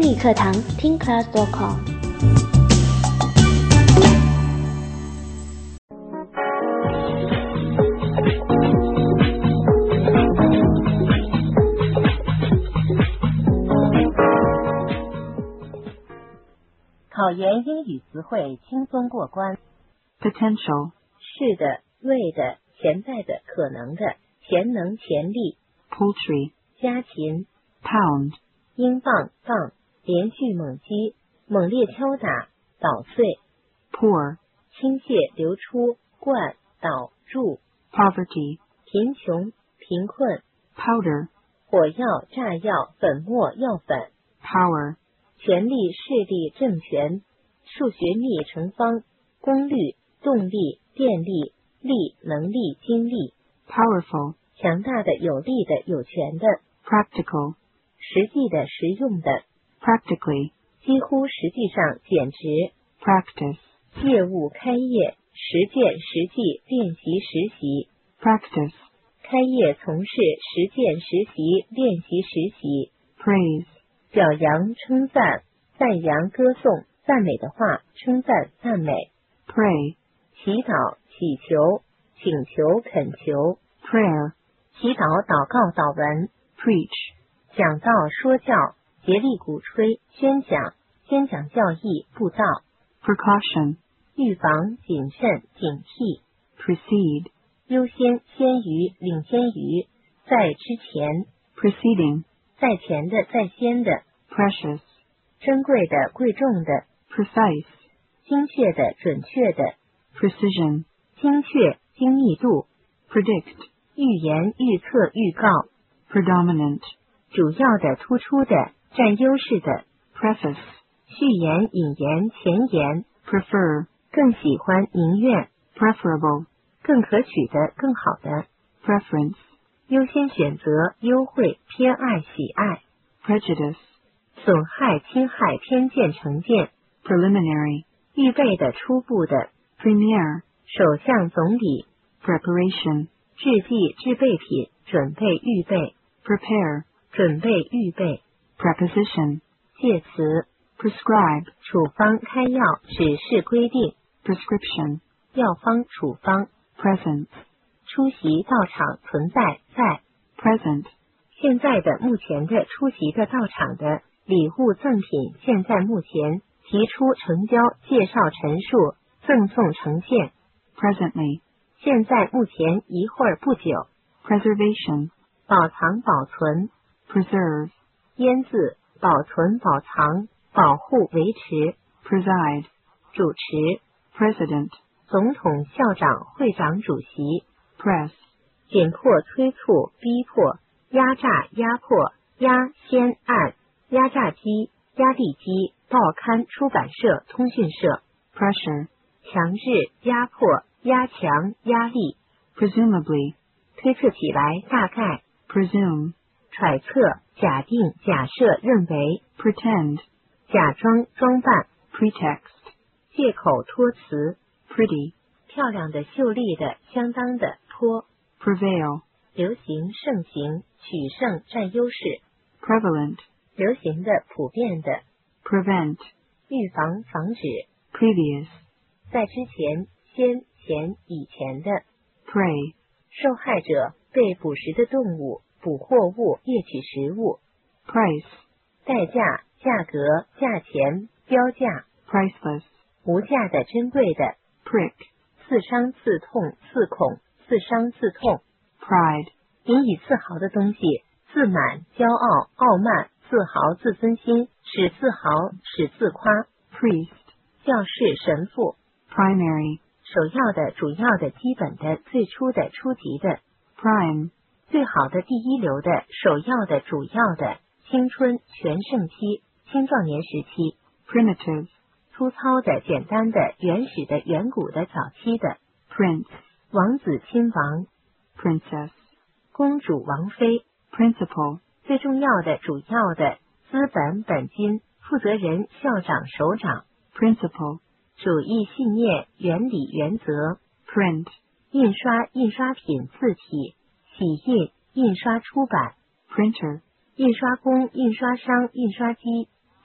英语课堂听 class.com。 考研英语词汇轻松过关。 Potential 是的，为的，潜在的，可能的，潜能，潜力。 Poultry 家禽。 Pound 英镑，镑，连续猛击，猛烈敲打，捣碎。 Pour 倾泻，流出，灌，倒，入。 Poverty 贫穷，贫困。 Powder 火药，炸药，粉末，药粉。 Power 权力，势力，政权。数学幂乘方，功率，动力，电力，力，能力，精力。 Powerful 强大的，有力的，有权的。 Practical 实际的，实用的。 Practically 几乎，实际上，简直。 Practice 业务，开业，实践，实际，练习，实习。 Practice 开业，从事，实践，实习，练习，实习。 Praise 表扬，称赞，赞扬，歌颂，赞美的话，称赞，赞美。 Pray 祈祷，祈求，请求，恳求。 Prayer 祈祷，祷告，祷文。 Preach 讲道，说教，竭力鼓吹，宣讲，宣讲教义，布道。 Precaution 预防，谨慎，警惕。 Precede 优先，先于，领先于，在之前。 Preceding 在前的，在先的。 Precious 珍贵的，贵重的。 Precise 精确的，准确的。 Precision 精确，精密度。 Predict 预言，预测，预告。 Predominant 主要的，突出的，占优势的。 Preface 序言，引言，前言。 Prefer 更喜欢，宁愿。 Preferable 更可取的，更好的。 Preference 优先选择，优惠，偏爱，喜爱。 Prejudice 损害，侵害，偏见，成见。 Preliminary 预备的，初步的。 Premier 首相，总理。 Preparation 制剂，制备品，准备，预备。 Prepare 准备，预备。 Preposition 介词。 Prescribe 处方，开药，指示，规定。 Prescription 药方，处方。 Presence 出席，到场，存在，在。 Present 现在的，目前的，出席的，到场的。礼物，赠品，现在，目前。提出，成交，介绍，陈述，赠送，呈现。 Presently 现在，目前，一会儿，不久。 Preservation 保藏，保存。 Preserve 腌制，保存，保藏，保护，维持。 Preside 主持。 President 总统，校长，会长，主席。 Press 紧迫，催促，逼迫。压榨，压迫，压先按。压榨机，压力机，报刊，出版社，通讯社。 Pressure 强制，压迫，压强，压力。 Presumably 推测起来，大概。 Presume 揣测，假定，假设，认为。 Pretend 假装，装扮。 Pretext 借口，托词。 Pretty 漂亮的，秀丽的，相当的，颇。 Prevail 流行，盛行，取胜，占优势。 Prevalent 流行的，普遍的。 Prevent 预防，防止。 Previous 在之前，先，前，以前的。 Prey 受害者，被捕食的动物，捕获物，猎取食物。 Price 代价，价格，价钱，标价。 Priceless 无价的，珍贵的。 Prick 刺伤，刺痛，刺恐，刺伤，刺痛。 Pride 引以自豪的东西，自满，骄傲，傲慢，自豪，自尊心，使自豪，使自夸。 Priest 教士，神父。 Primary 首要的，主要的，基本的，最初的，初级的。 Prime 最好的，第一流的，首要的，主要的。青春，全盛期，青壮年时期。 Primitive 粗糙的，简单的，原始的，远古的，早期的。 Prince 王子，亲王。 Princess 公主，王妃。 Principal 最重要的，主要的。资本，本金。负责人，校长，首长。 Principle 主义，信念，原理，原则。 Print 印刷，印刷品，字体。洗印，印刷，出版。 Printer 印刷工、印刷商、印刷机。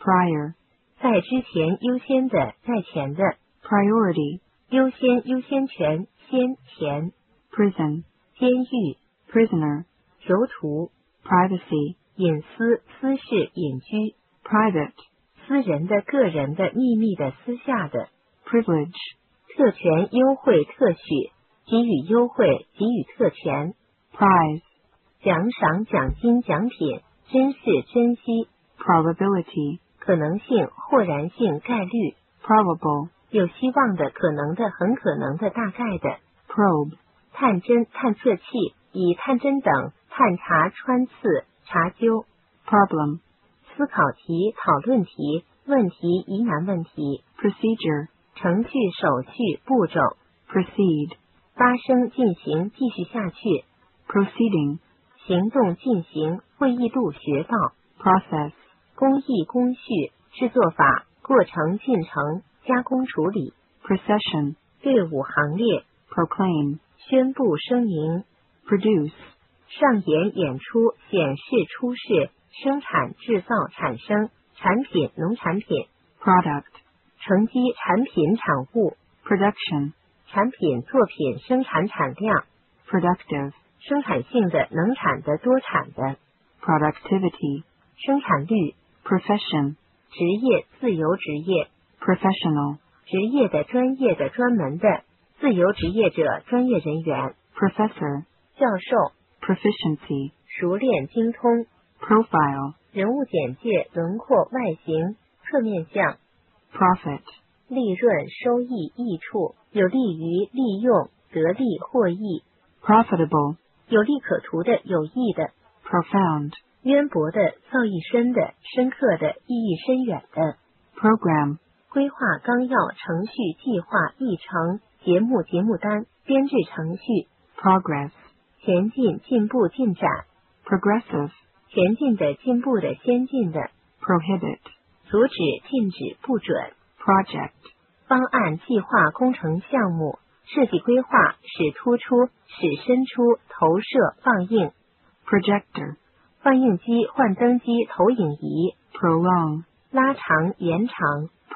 prior, 在之前优先的，在前的， priority, 优先优先权，先前， prison, 监狱， prisoner, 囚徒， privacy, 隐私，私事，隐居， private, 私人的、个人的、秘密的、私下的， privilege, 特权、优惠、特许，给予优惠，给予特权， prize, 奖赏、奖金、奖品，珍视、珍惜， probability, 可能性、或然性、概率， probable, 有希望的、可能的、很可能的、大概的， probe, 探针、探测器，以探针等探查、穿刺、查究， problem, 思考题、讨论题、问题、疑难问题， procedure, 程序、手续、步骤， proceed, 发生、进行、继续下去， proceeding, 行动、进行，会议录、学报， process, 工艺、工序、制作法、过程、进程、加工处理， procession, 队伍、行列， proclaim, 宣布、声明， produce, 上演、演出、显示、出示、生产、制造、产生、产品、农产品， product, 乘机、产品、产物， production, 产品、作品、生产产量， productive, 生产性的、能产的、多产的， productivity, 生产率， profession, 职业、自由职业， professional, 职业的、专业的、专门的，自由职业者、专业人员， professor, 教授， proficiency, 熟练、精通， profile, 人物简介、轮廓、外形、侧面像， profit, 利润、收益、益处，有利于利用、得利、获益， profitable, 有利可图的、有益的， profound, 渊博的、造诣深的、深刻的、意义深远的， program, 规划、纲要、程序、计划、议程、节目、节目单、编制程序， progress, 前进、进步、进展， progressive, 前进的、进步的、先进的， prohibit, 阻止、禁止、不准， project, 方案、计划、工程项目、设计规划、使突出、使伸出、投射、放映， projector, 放映机、幻灯机、投影仪， prolong, 拉长、延长。